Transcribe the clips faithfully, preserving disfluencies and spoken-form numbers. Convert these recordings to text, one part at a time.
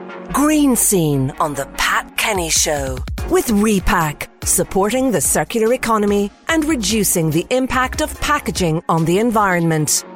Green Scene on the Pat Kenny Show with Repack, supporting the circular economy and reducing the impact of packaging on the environment.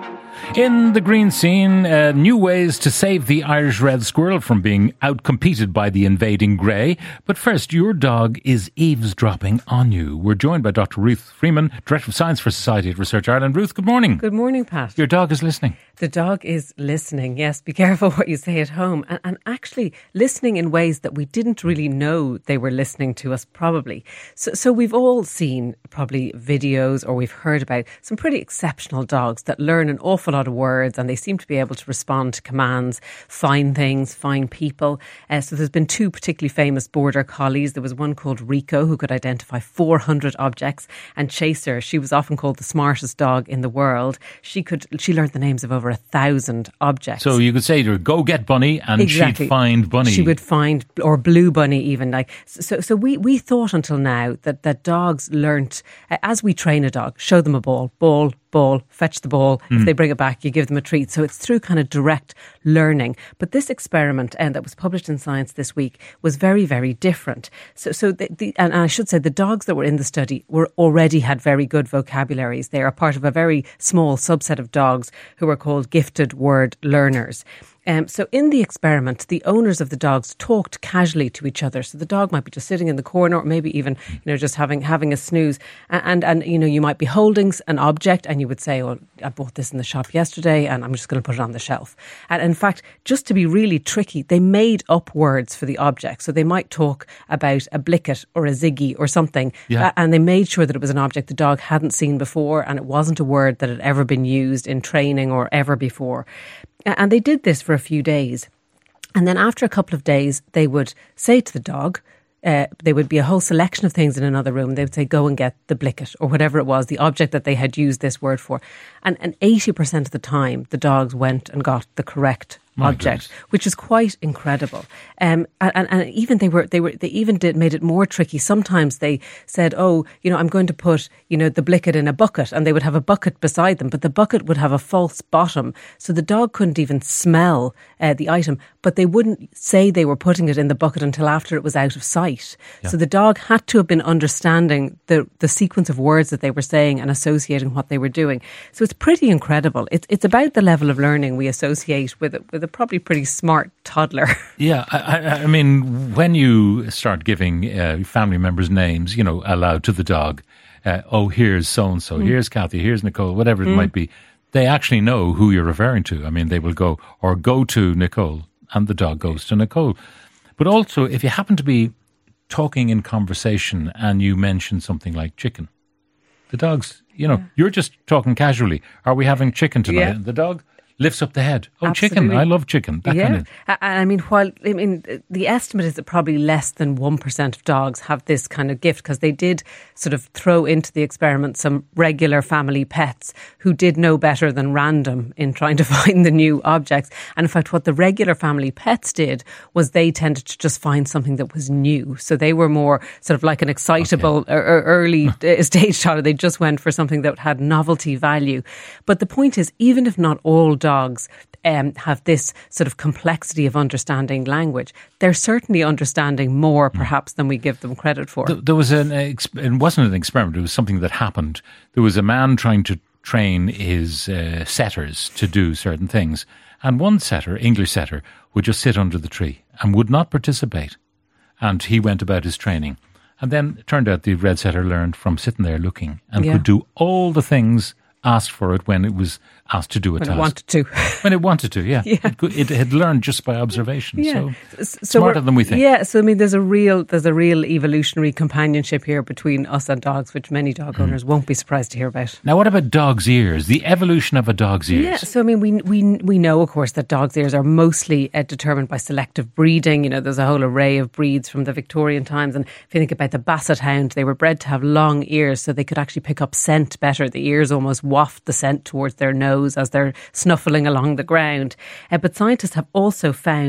In the Green Scene, uh, new ways to save the Irish red squirrel from being outcompeted by the invading grey. But first, your dog is eavesdropping on you. We're joined by Doctor Ruth Freeman, Director of Science for Society at Research Ireland. Ruth, good morning. Good morning, Pat. Your dog is listening. The dog is listening, yes. Be careful what you say at home. And, and actually listening in ways that we didn't really know they were listening to us, probably. So, so we've all seen probably videos or we've heard about some pretty exceptional dogs that learn an awful lot of words, and they seem to be able to respond to commands, find things, find people. Uh, so there's been two particularly famous border collies. There was one called Rico, who could identify four hundred objects, and Chaser, she was often called the smartest dog in the world. She could, she learned the names of over a thousand objects. So you could say to her, go get Bunny, and exactly. she'd find Bunny. She would find, or Blue Bunny even. Like So, so we, we thought until now that, that dogs learnt, uh, as we train a dog, show them a ball, ball, ball, fetch the ball. Mm. If they bring it back, you give them a treat. So it's through kind of direct learning. But this experiment uh, that was published in Science this week was very, very different. So, so the, the, and I should say the dogs that were in the study were already had very good vocabularies. They are part of a very small subset of dogs who are called gifted word learners. Um, so in the experiment, the owners of the dogs talked casually to each other. So the dog might be just sitting in the corner, or maybe even, you know, just having having a snooze. And, and, and you know, you might be holding an object and you would say, oh, I bought this in the shop yesterday and I'm just going to put it on the shelf. And in fact, just to be really tricky, they made up words for the object. So they might talk about a blicket or a ziggy or something. Yeah. And they made sure that it was an object the dog hadn't seen before, and it wasn't a word that had ever been used in training or ever before. And they did this for a few days. And then after a couple of days, they would say to the dog, uh, there would be a whole selection of things in another room. They would say, go and get the blicket or whatever it was, the object that they had used this word for. And, and eighty percent of the time, the dogs went and got the correct My object, goodness. Which is quite incredible. Um, and, and even they were, they were, they even did made it more tricky. Sometimes they said, "Oh, you know, I'm going to put, you know, the blicket in a bucket," and they would have a bucket beside them, but the bucket would have a false bottom, so the dog couldn't even smell uh, the item. But they wouldn't say they were putting it in the bucket until after it was out of sight. Yeah. So the dog had to have been understanding the the sequence of words that they were saying and associating what they were doing. So it's pretty incredible. It's it's about the level of learning we associate with it, with a probably pretty smart toddler. Yeah, I, I mean, when you start giving uh, family members names, you know, aloud to the dog, uh, oh, here's so-and-so, mm. here's Kathy, here's Nicole, whatever it mm. might be, they actually know who you're referring to. I mean, they will go, or go to Nicole, and the dog goes to Nicole. But also, if you happen to be talking in conversation and you mention something like chicken, the dog's, you know, yeah. you're just talking casually. Are we having chicken tonight? Yeah. And the dog lifts up the head. Oh, Absolutely. Chicken. I love chicken. That yeah. kind of. And I mean, while I mean, the estimate is that probably less than one percent of dogs have this kind of gift, because they did sort of throw into the experiment some regular family pets who did know better than random in trying to find the new objects. And in fact, what the regular family pets did was they tended to just find something that was new. So they were more sort of like an excitable okay. or early stage child. They just went for something that had novelty value. But the point is, even if not all dogs dogs um, have this sort of complexity of understanding language, they're certainly understanding more perhaps than we give them credit for. There was an, it wasn't an experiment, it was something that happened. There was a man trying to train his uh, setters to do certain things, and one setter, English setter, would just sit under the tree and would not participate, and he went about his training. And then it turned out the red setter learned from sitting there looking and yeah. could do all the things asked for it when it was asked to do a when task. When it wanted to. When it wanted to, yeah. yeah. It, could, it had learned just by observation. Yeah. So, so smarter than we think. Yeah, so I mean, there's a real there's a real evolutionary companionship here between us and dogs, which many dog mm. owners won't be surprised to hear about. Now, what about dog's ears? The evolution of a dog's ears. Yeah, so I mean, we we we know, of course, that dogs' ears are mostly uh, determined by selective breeding. You know, there's a whole array of breeds from the Victorian times. And if you think about the Basset Hound, they were bred to have long ears so they could actually pick up scent better. The ears almost waft the scent towards their nose as they're snuffling along the ground. Uh, but scientists have also found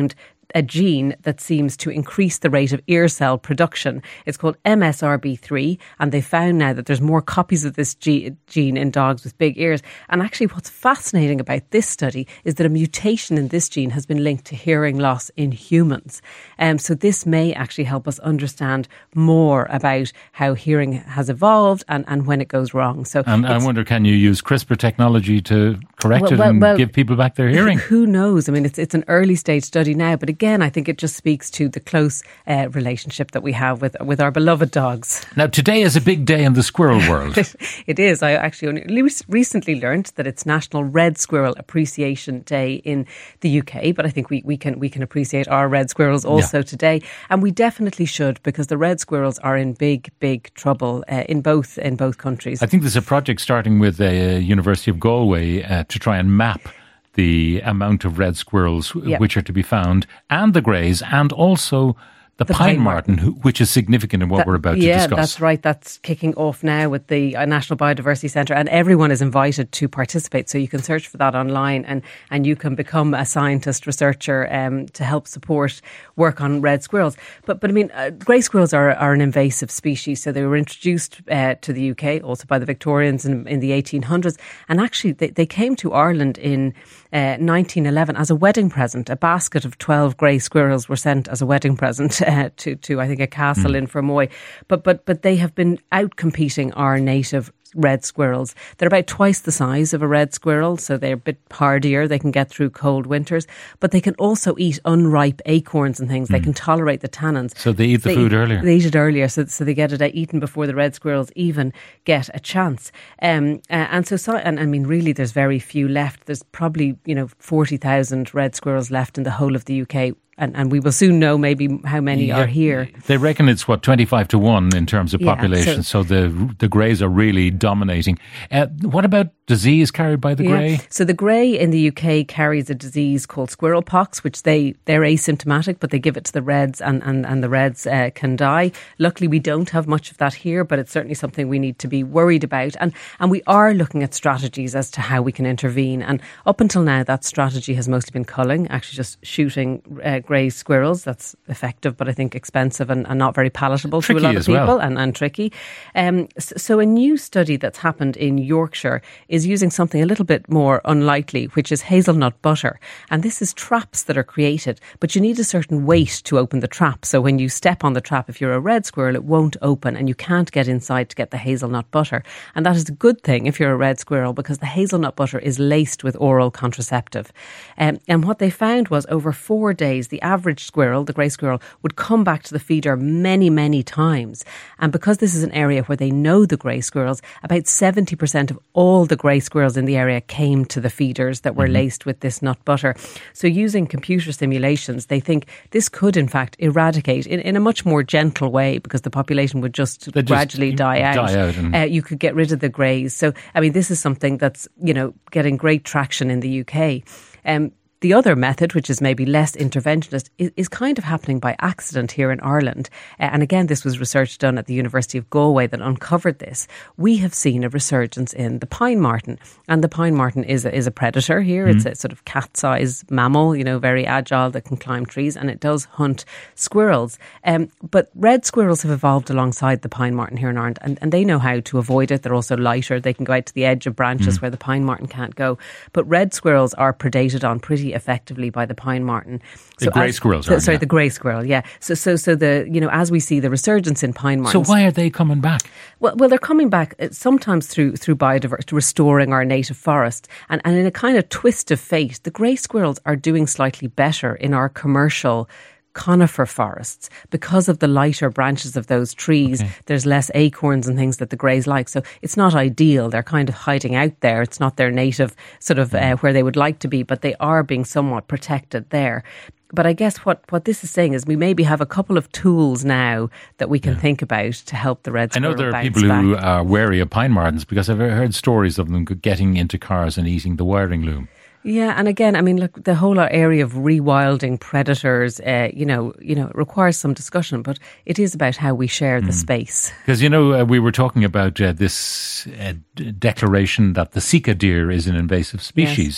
a gene that seems to increase the rate of ear cell production. It's called M S R B three, and they found now that there's more copies of this ge- gene in dogs with big ears. And actually what's fascinating about this study is that a mutation in this gene has been linked to hearing loss in humans. Um, so this may actually help us understand more about how hearing has evolved and, and when it goes wrong. So And I wonder, can you use CRISPR technology to correct well, it well, and well, give people back their hearing? Who knows? I mean, it's it's an early stage study now, but again, I think it just speaks to the close uh, relationship that we have with with our beloved dogs. Now, today is a big day in the squirrel world. It is. I actually only recently learned that it's National Red Squirrel Appreciation Day in the U K, but I think we, we can we can appreciate our red squirrels also yeah. today, and we definitely should, because the red squirrels are in big big trouble uh, in both in both countries. I think there's a project starting with the uh, University of Galway uh, to try and map the amount of red squirrels yep. which are to be found, and the greys, and also the, the pine, pine marten, marten. Who, which is significant in what that, we're about yeah, to discuss. Yeah, that's right. That's kicking off now with the uh, National Biodiversity Centre, and everyone is invited to participate. So you can search for that online, and, and you can become a scientist, researcher um, to help support work on red squirrels. But, but I mean, uh, grey squirrels are, are an invasive species. So they were introduced uh, to the U K, also by the Victorians in, in the eighteen hundreds. And actually, they, they came to Ireland in uh, nineteen eleven as a wedding present. A basket of twelve grey squirrels were sent as a wedding present Uh, to, to I think a castle mm. in Fermoy, but but but they have been out competing our native red squirrels. They're about twice the size of a red squirrel, so they're a bit hardier. They can get through cold winters, but they can also eat unripe acorns and things. Mm. They can tolerate the tannins. So they eat the they food eat, earlier. They eat it earlier, so so they get it eaten before the red squirrels even get a chance. Um, uh, and so, so, and I mean, really, there's very few left. There's probably you know forty thousand red squirrels left in the whole of the U K. And, and we will soon know maybe how many yeah, are here. They reckon it's, what, twenty-five to one in terms of yeah, population. So, so the the greys are really dominating. Uh, what about disease carried by the yeah. grey? So the grey in the U K carries a disease called squirrel pox, which they, they're asymptomatic, but they give it to the reds and, and, and the reds uh, can die. Luckily, we don't have much of that here, but it's certainly something we need to be worried about. And, and we are looking at strategies as to how we can intervene. And up until now, that strategy has mostly been culling, actually just shooting uh, grey squirrels. That's effective, but I think expensive and, and not very palatable tricky to a lot of people well. and, and tricky. Um, so, so a new study that's happened in Yorkshire is using something a little bit more unlikely, which is hazelnut butter. And this is traps that are created, but you need a certain weight to open the trap. So when you step on the trap, if you're a red squirrel, it won't open and you can't get inside to get the hazelnut butter. And that is a good thing if you're a red squirrel, because the hazelnut butter is laced with oral contraceptive. Um, and what they found was over four days, the average squirrel, the grey squirrel, would come back to the feeder many, many times. And because this is an area where they know the grey squirrels, about seventy percent of all the grey squirrels in the area came to the feeders that were mm-hmm. laced with this nut butter. So using computer simulations, they think this could in fact eradicate in, in a much more gentle way, because the population would just they gradually just die out. Die out and uh, you could get rid of the greys. So, I mean, this is something that's, you know, getting great traction in the U K. Um, The other method, which is maybe less interventionist, is, is kind of happening by accident here in Ireland. Uh, and again, this was research done at the University of Galway that uncovered this. We have seen a resurgence in the pine marten. And the pine marten is a, is a predator here. Mm. It's a sort of cat-sized mammal, you know, very agile, that can climb trees, and it does hunt squirrels. Um, but red squirrels have evolved alongside the pine marten here in Ireland, and, and they know how to avoid it. They're also lighter. They can go out to the edge of branches mm. where the pine marten can't go. But red squirrels are predated on pretty effectively by the pine marten. The so grey as, squirrels the, are. Sorry, yeah. the grey squirrel, yeah. So, so, so the you know as we see the resurgence in pine martens. So why are they coming back? Well, well, they're coming back sometimes through through biodiversity, restoring our native forest, and and in a kind of twist of fate, the grey squirrels are doing slightly better in our commercial conifer forests because of the lighter branches of those trees. Okay. There's less acorns and things that the greys like. So it's not ideal. They're kind of hiding out there. It's not their native sort of uh, where they would like to be, but they are being somewhat protected there. But I guess what, what this is saying is we maybe have a couple of tools now that we can yeah. think about to help the red squirrel. I know there are bounce people back. who are wary of pine martens because I've heard stories of them getting into cars and eating the wiring loom. Yeah, and again, I mean, look, the whole area of rewilding predators, uh, you know, you know, requires some discussion, but it is about how we share the mm. space. Because, you know, uh, we were talking about uh, this uh, d- declaration that the Sika deer is an invasive species. Yes.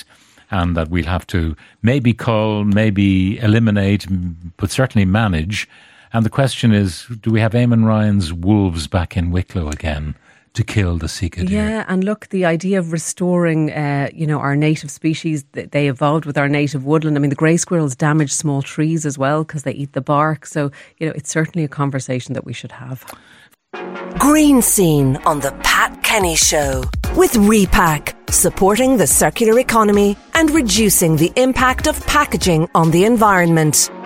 and that we'll have to maybe cull, maybe eliminate, but certainly manage. And the question is, do we have Eamon Ryan's wolves back in Wicklow again to kill the Sika deer? Yeah, and look, the idea of restoring, uh, you know, our native species, they evolved with our native woodland. I mean, the grey squirrels damage small trees as well because they eat the bark. So, you know, it's certainly a conversation that we should have. Green Scene on the Pat Kenny Show with Repack, supporting the circular economy and reducing the impact of packaging on the environment.